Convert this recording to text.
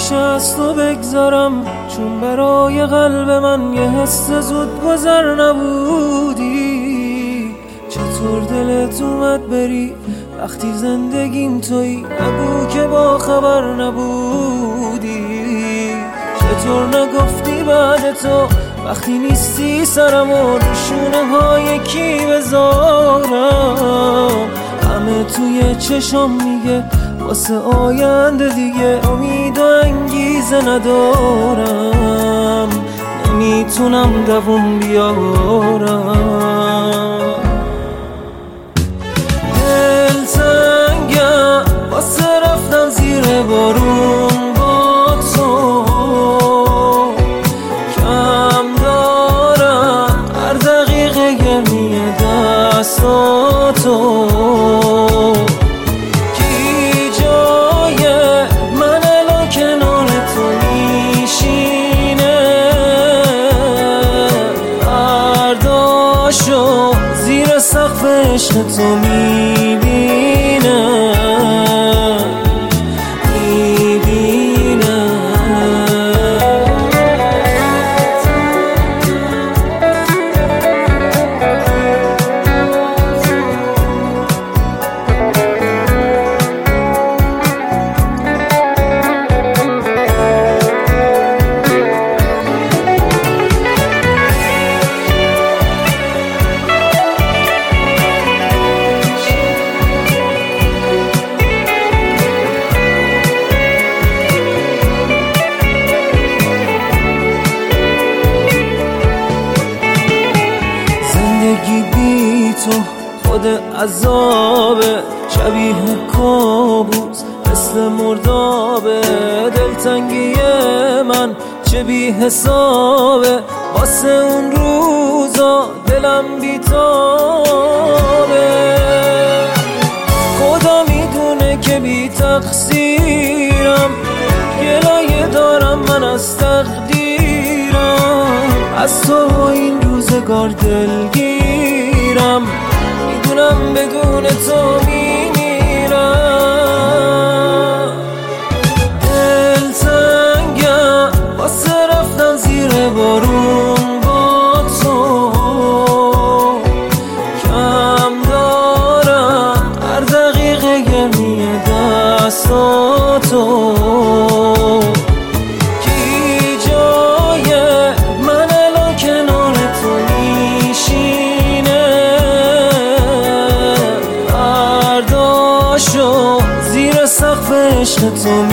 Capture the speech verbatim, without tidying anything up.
نمیشه از تو بگذارم، چون برای قلب من یه حس زود گذر نبودی. چطور دلت اومد بری وقتی زندگیم تویی؟ نگو که با خبر نبودی. چطور نگفتی بعد تو وقتی نیستی سرمو رو شونه های کی بذارم؟ همه توی چشم میگه واسه آینده دیگه امید و انگیزه ندارم، نمیتونم دووم بیارم. دل تنگم واسه رفتن زیر بارون با تو، کم دارم هر دقیقه گرمی دستاتو. زیر سقف عشق تو میبینم میبینم زندگی بی تو خود عذابه، شبیه کابوس مثل مردابه. دلتنگی من چه بی حسابه، واسه اون روزا دلم بی تابه. خدا میدونه که بی تقصیرم، گلایه دارم من از تقدیرم. از تو این روزگار دلگیرم، میدونم بدون تو میمیرم. دل تنگم واسه رفتن زیر بارون با تو، کم دارم هر دقیقه گرمی دستاتو. زیر سقف عشق تو